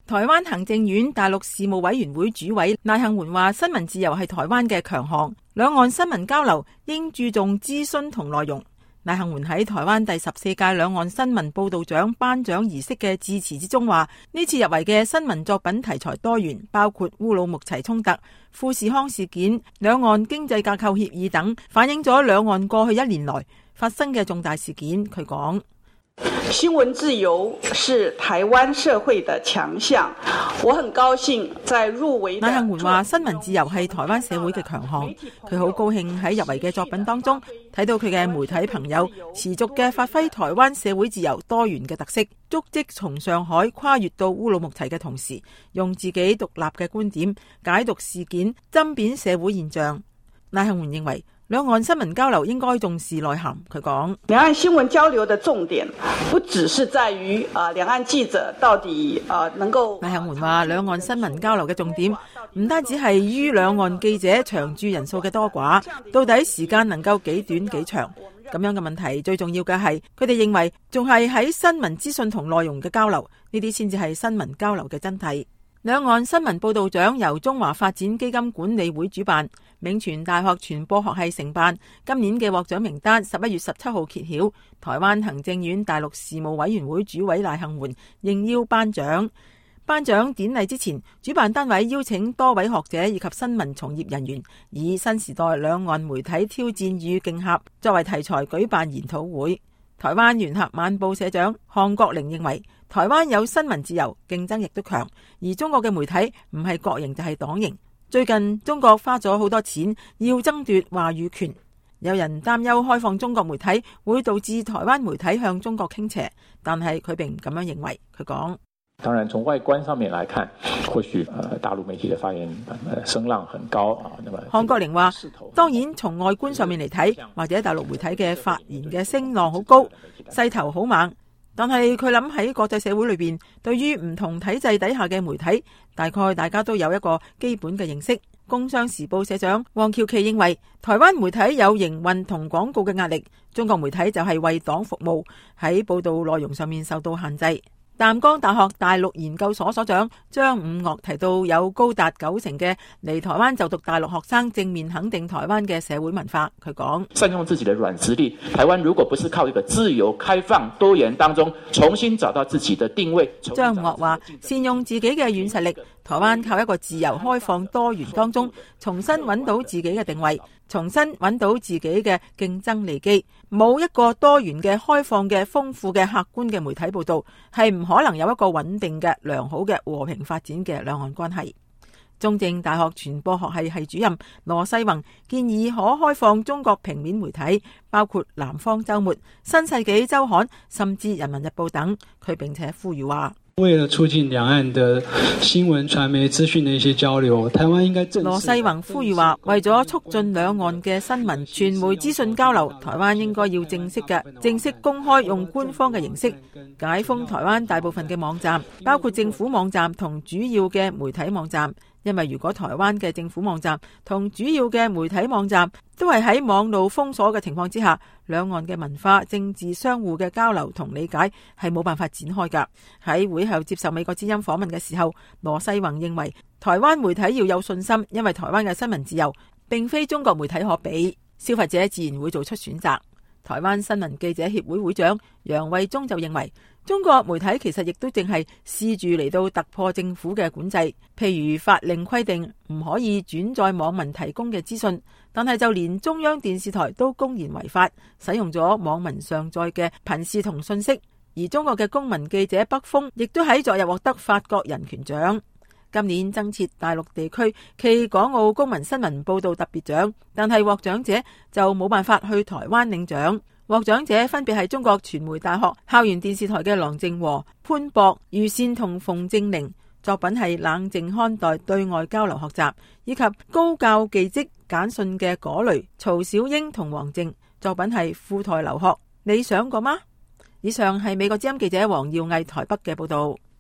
台灣行政院大陸事務委員會主委賴幸媛話：新聞自由係台灣嘅強項，兩岸新聞交流應注重資訊同內容。賴幸媛喺台灣第14屆兩岸新聞報道獎頒獎儀式嘅致辭之中話：呢次入圍嘅新聞作品題材多元，包括烏魯木齊衝突、富士康事件、兩岸經濟架構協議等，反映咗兩岸過去1年來發生嘅重大事件。佢講： 新聞自由是台灣社會的強項，我很高興在入圍。 賴幸媛話：新聞自由係台灣社會嘅強項，佢好高興喺入圍嘅作品當中睇到佢嘅媒體朋友持續嘅發揮台灣社會自由多元嘅特色，足跡從上海跨越到烏魯木齊嘅同時，用自己獨立嘅觀點解讀事件，針砭社會現象。賴幸媛認為，兩岸新聞交流應該重視內涵。佢講： 兩岸新聞交流的重點不只是在於兩岸記者到底能夠。 賴幸媛話：兩岸新聞交流嘅重點唔單止係於兩岸記者長駐人數嘅多寡，到底時間能夠幾短幾長咁樣嘅問題，最重要嘅係佢哋認為仲係喺新聞資訊同內容嘅交流，呢啲先至係新聞交流嘅真諦。兩岸新聞報道獎由中華發展基金管理會主辦，銘傳大學傳播學系承辦。今年嘅獲獎名單11月17號揭曉，台灣行政院大陸事務委員會主委賴幸媛應邀頒獎。頒獎典禮之前，主辦單位邀請多位學者以及新聞從業人員，以新時代兩岸媒體挑戰與競合作為題材舉辦研討會。台灣聯合晚報社長項國玲認為，台灣有新聞自由，競爭亦都強，而中國嘅媒體唔係國營就係黨營。最近中國花咗好多錢要爭奪話語權，有人擔憂開放中國媒體會導致台灣媒體向中國傾斜，但係佢並唔咁樣認為。佢講： 當然，從外觀上面來看，或許大陸媒體的發言聲浪很高啊。 項國玲話：當然從外觀上面嚟睇，或者大陸媒體嘅發言嘅聲浪好高，勢頭好猛。但係佢諗喺國際社會裏邊，對於唔同體制底下嘅媒體，大概大家都有一個基本嘅認識。工商時報社長黃喬琪認為，台灣媒體有營運同廣告嘅壓力，中國媒體就係為黨服務，喺報道內容上面受到限制。淡江大學大陸研究所所長張伍岳提到，有高達90%嘅嚟台灣就讀大陸學生正面肯定台灣嘅社會文化。佢講： 善用自己的軟實力，台灣如果不是靠一個自由、開放、多元當中重新找到自己的定位。 張伍岳話：善用自己嘅軟實力，台灣靠一個自由、開放、多元當中重新揾到自己嘅定位，重新揾到自己嘅競爭利基。冇一個多元嘅、開放嘅、豐富嘅、客觀嘅媒體報道，係唔可能有一個穩定嘅、良好嘅、和平發展嘅兩岸關係。中正大學傳播學系系主任羅世宏建議可開放中國平面媒體，包括南方周末、新世紀週刊，甚至人民日報等。佢並且呼籲話： 為了促進兩岸的新聞傳媒資訊的一些交流，台灣應該正式。 羅世宏呼籲話，為咗促進兩岸嘅新聞傳媒資訊交流，台灣應該要正式公開用官方嘅形式解封台灣大部分嘅網站，包括政府網站同主要嘅媒體網站。因為如果台灣嘅政府網站同主要嘅媒體網站都係喺網路封鎖嘅情況之下，兩岸嘅文化、政治相互嘅交流同理解係冇辦法展開㗎。喺會後接受美國之音訪問嘅時候，羅世宏認為台灣媒體要有信心，因為台灣嘅新聞自由並非中國媒體可比，消費者自然會做出選擇。台灣新聞記者協會會長楊惠忠就認為，中國媒體其實亦都正係試住嚟到突破政府嘅管制，譬如法令規定唔可以轉載網民提供嘅資訊，但係就連中央電視台都公然違法，使用咗網民上載嘅頻視同信息。而中國嘅公民記者北風亦都喺昨日獲得法國人權獎。今年增設大陸地區暨港澳公民新聞報道特別獎，但係獲獎者就冇辦法去台灣領獎。獲獎者分別係中國傳媒大學校園電視台嘅郎正和、潘博、余善同馮正寧，作品係冷靜看待對外交流學習，以及高教技職簡訊嘅果雷、曹小英同黃靜，作品係赴台留學，你想過嗎？以上係美國之音記者黃耀毅台北嘅報道。